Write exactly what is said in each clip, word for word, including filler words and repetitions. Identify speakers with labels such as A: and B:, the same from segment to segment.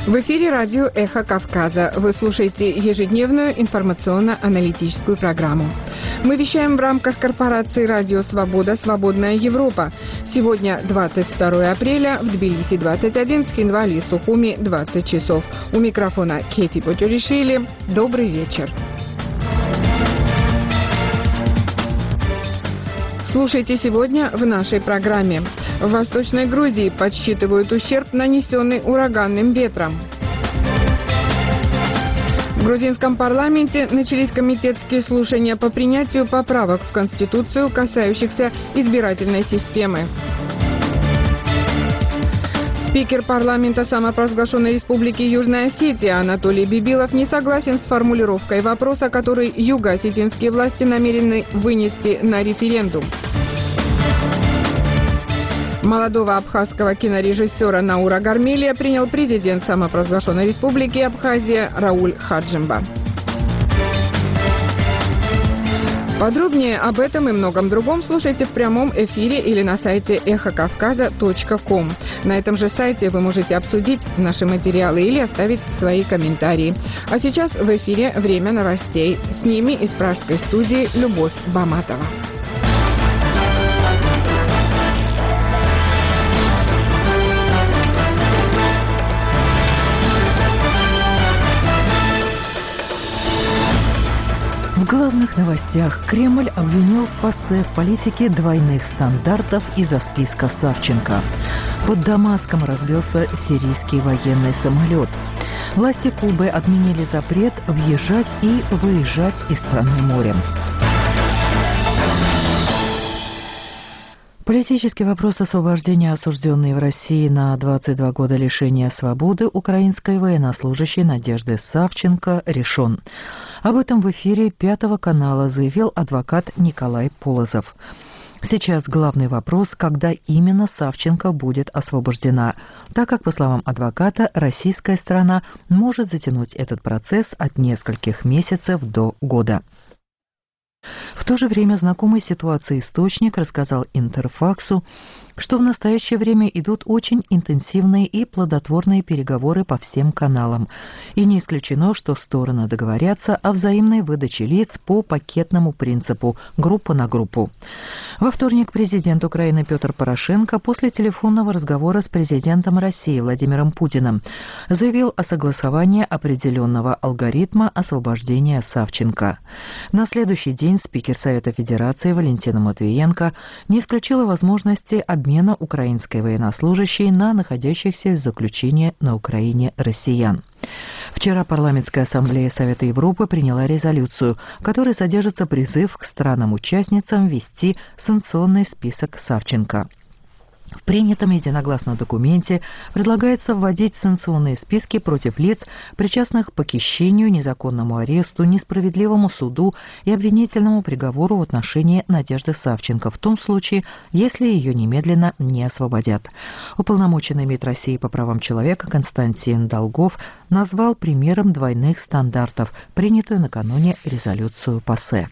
A: В эфире радио «Эхо Кавказа». Вы слушаете ежедневную информационно-аналитическую программу. Мы вещаем в рамках корпорации «Радио Свобода. Свободная Европа». Сегодня двадцать второе апреля, в Тбилиси двадцать один, Схинвали и Сухуми двадцать часов. У микрофона Кети Почуришвили. Добрый вечер. Слушайте сегодня в нашей программе. В Восточной Грузии подсчитывают ущерб, нанесенный ураганным ветром. В грузинском парламенте начались комитетские слушания по принятию поправок в Конституцию, касающихся избирательной системы. Спикер парламента самопровозглашенной республики Южная Осетия Анатолий Бибилов не согласен с формулировкой вопроса, который юго-осетинские власти намерены вынести на референдум. Молодого абхазского кинорежиссера Наура Гармелия принял президент самопровозглашенной республики Абхазия Рауль Хаджимба. Подробнее об этом и многом другом слушайте в прямом эфире или на сайте эхо кавказа точка ком. На этом же сайте вы можете обсудить наши материалы или оставить свои комментарии. А сейчас в эфире время новостей. С ними из пражской студии Любовь Баматова.
B: В главных новостях. Кремль обвинил ПАСЕ в политике двойных стандартов из-за списка Савченко. Под Дамаском разбился сирийский военный самолет. Власти Кубы отменили запрет въезжать и выезжать из страны морем. Политический вопрос освобождения осужденной в России на двадцать два года лишения свободы украинской военнослужащей Надежды Савченко решен. Об этом в эфире Пятого канала заявил адвокат Николай Полозов. Сейчас главный вопрос, когда именно Савченко будет освобождена, так как, по словам адвоката, российская сторона может затянуть этот процесс от нескольких месяцев до года. В то же время знакомый ситуации источник рассказал Интерфаксу, что в настоящее время идут очень интенсивные и плодотворные переговоры по всем каналам, и не исключено, что стороны договорятся о взаимной выдаче лиц по пакетному принципу группа на группу. Во вторник президент Украины Петр Порошенко после телефонного разговора с президентом России Владимиром Путиным заявил о согласовании определенного алгоритма освобождения Савченко. На следующий день спикер Совета Федерации Валентина Матвиенко не исключила возможности обмена украинской военнослужащей на находящихся в заключении на Украине россиян. Вчера парламентская ассамблея Совета Европы приняла резолюцию, в которой содержится призыв к странам-участницам ввести санкционный список Савченко. В принятом единогласно документе предлагается вводить санкционные списки против лиц, причастных к похищению, незаконному аресту, несправедливому суду и обвинительному приговору в отношении Надежды Савченко в том случае, если ее немедленно не освободят. Уполномоченный МИД России по правам человека Константин Долгов назвал примером двойных стандартов принятую накануне резолюцию ПАСЕ.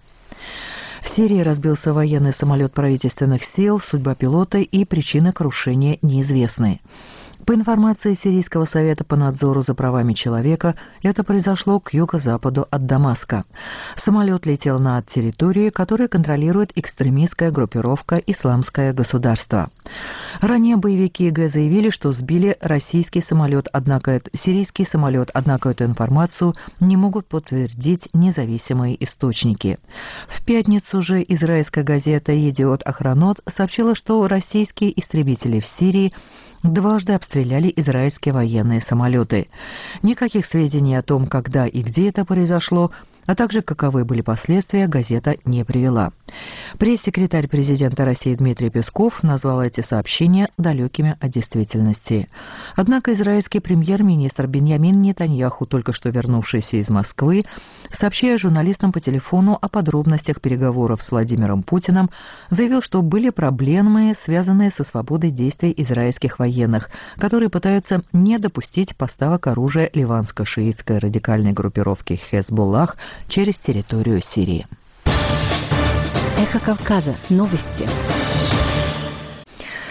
B: В Сирии разбился военный самолет правительственных сил, судьба пилота и причины крушения неизвестны. По информации Сирийского совета по надзору за правами человека, это произошло к юго-западу от Дамаска. Самолет летел над территорией, которую контролирует экстремистская группировка «Исламское государство». Ранее боевики ИГ заявили, что сбили российский самолет, однако сирийский самолет, однако эту информацию не могут подтвердить независимые источники. В пятницу же израильская газета «Едиот Ахронот» сообщила, что российские истребители в Сирии дважды обстреляли израильские военные самолеты. Никаких сведений о том, когда и где это произошло, а также каковы были последствия, газета не привела. Пресс-секретарь президента России Дмитрий Песков назвал эти сообщения далекими от действительности. Однако израильский премьер-министр Биньямин Нетаньяху, только что вернувшийся из Москвы, сообщая журналистам по телефону о подробностях переговоров с Владимиром Путиным, заявил, что были проблемы, связанные со свободой действий израильских военных, которые пытаются не допустить поставок оружия ливанско-шиитской радикальной группировки «Хезболлах» через территорию Сирии.
C: Эхо Кавказа. Новости.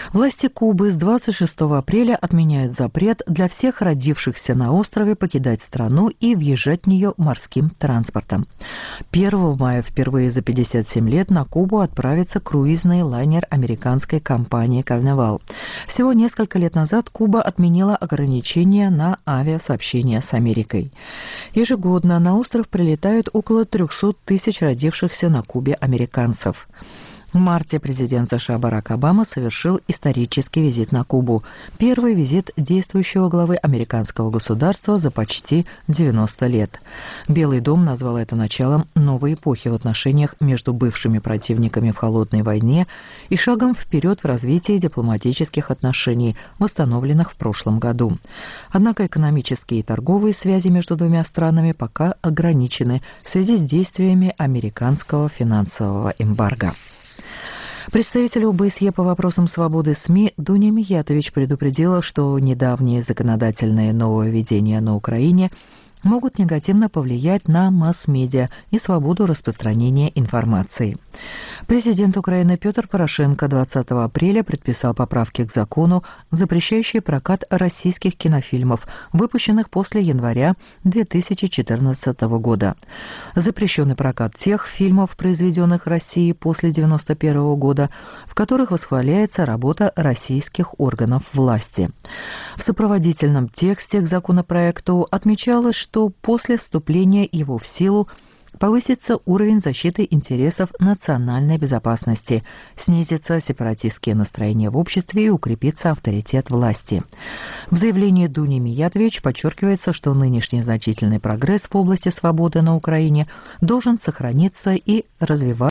B: Власти Кубы с двадцать шестого апреля отменяют запрет для всех родившихся на острове покидать страну и въезжать в нее морским транспортом. первого мая впервые за пятьдесят семь лет на Кубу отправится круизный лайнер американской компании «Карнивал». Всего несколько лет назад Куба отменила ограничения на авиасообщение с Америкой. Ежегодно на остров прилетают около трехсот тысяч родившихся на Кубе американцев. В марте президент США Барак Обама совершил исторический визит на Кубу. Первый визит действующего главы американского государства за почти девяносто лет. Белый дом назвал это началом новой эпохи в отношениях между бывшими противниками в холодной войне и шагом вперед в развитии дипломатических отношений, восстановленных в прошлом году. Однако экономические и торговые связи между двумя странами пока ограничены в связи с действиями американского финансового эмбарго. Представитель ОБСЕ по вопросам свободы СМИ Дуня Миятович предупредила, что недавние законодательные нововведения на Украине могут негативно повлиять на масс-медиа и свободу распространения информации. Президент Украины Петр Порошенко двадцатого апреля предписал поправки к закону, запрещающие прокат российских кинофильмов, выпущенных после января две тысячи четырнадцатого года. Запрещенный прокат тех фильмов, произведенных в России после девяносто первого года, в которых восхваляется работа российских органов власти. В сопроводительном тексте к законопроекту отмечалось, что после вступления его в силу повысится уровень защиты интересов национальной безопасности, снизятся сепаратистские настроения в обществе и укрепится авторитет власти. В заявлении Дуни Миятович подчеркивается, что нынешний значительный прогресс в области свободы на Украине должен сохраниться и развиваться